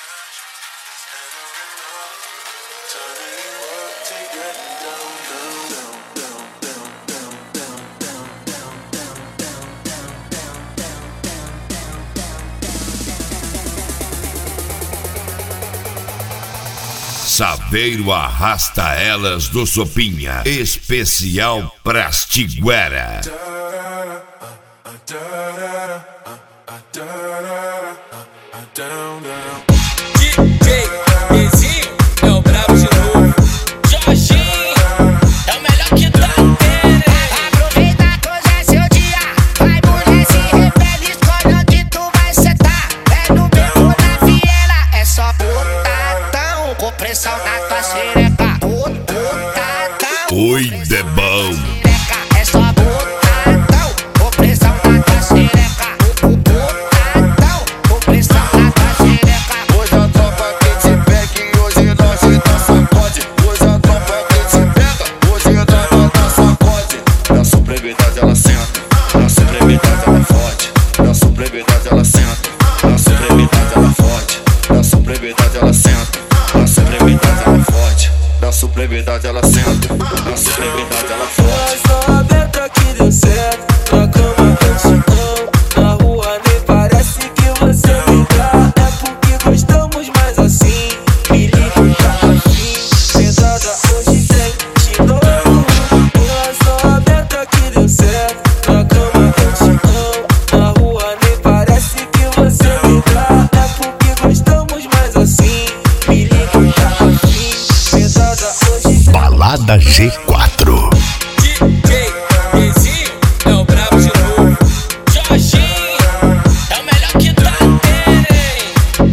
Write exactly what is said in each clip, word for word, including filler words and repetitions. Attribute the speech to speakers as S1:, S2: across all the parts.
S1: Saveiro arrasta elas do Sopinha, especial pras Tiguera.
S2: D J Bezinho é o brabo de novo. Jorginho é o melhor que tá tendo.
S3: Aproveita que hoje é seu dia. Vai, mulher, se rebelde, escolhe onde tu vai sentar. É no beco, na viela, é só putadão. Com pressão na tua xereca, putadão.
S1: Oi, de bom.
S3: É só putadão. Com pressão na tua xereca, putadão. Com pressão na tua xereca.
S4: Hoje a tropa que te pega e hoje nós então sacode. Hoje a tropa que te pega, hoje nós então sacode. Na supremidade ela senta, na supremidade ela fode. Na supremidade ela senta, na supremidade ela fode. Na supremidade ela senta, na supremidade ela fode. Na supremidade ela senta, na supremidade ela fode.
S2: Só aberta que deu certo. Na cama eu te amo, na rua nem parece que você me dá. É porque gostamos mais assim. Me liga tá afim, pesada hoje tem de novo. Só aberta que deu certo. Na cama eu te amo, na rua nem parece que você me dá. É porque gostamos mais assim. Me liga tá afim, pesada hoje tem.
S1: Balada G quatro.
S2: D J Bezinho é o brabo de novo. Jorginho é o melhor que tá tendo, hein?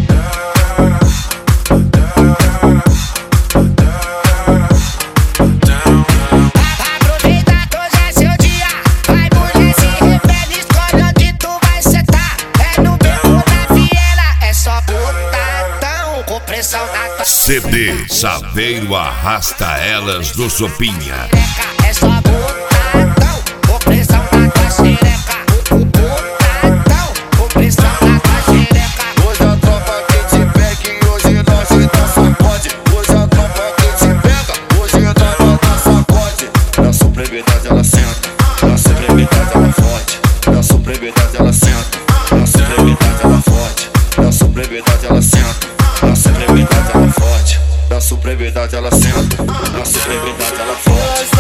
S3: Aproveita que hoje é seu dia. Vai, mulher, se rebelde, escolhe onde tu vai sentar. É no beco, na viela, é só putadão. Com pressão na tua
S1: C D Saveiro arrasta elas do Sopinha.
S3: xereca. É só putadão. Com pressão na tua xereca. Putadão. Com pressão na tua xereca.
S4: Hoje a tropa que te pega e hoje nós então sacode. Hoje a tropa que te pega, hoje nós então sacode. Na supremidade ela senta, na supremidade ela fode. Na supremidade ela senta, na supremidade ela fode. Na supremidade ela senta, na supremidade ela fode. Na supremidade ela senta, na supremidade ela fode.